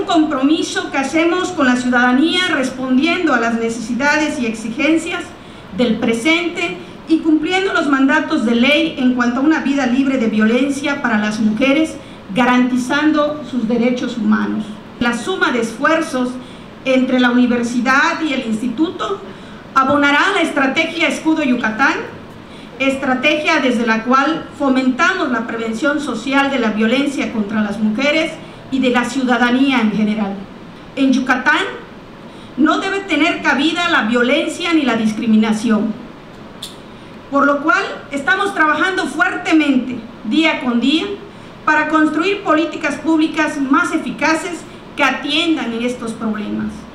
compromiso que hacemos con la ciudadanía respondiendo a las necesidades y exigencias del presente y cumpliendo los mandatos de ley en cuanto a una vida libre de violencia para las mujeres, garantizando sus derechos humanos. La suma de esfuerzos entre la universidad y el instituto abonará la estrategia Escudo Yucatán, estrategia desde la cual fomentamos la prevención social de la violencia contra las mujeres y de la ciudadanía en general. En Yucatán no debe tener cabida la violencia ni la discriminación, por lo cual estamos trabajando fuertemente día con día para construir políticas públicas más eficaces que atiendan estos problemas.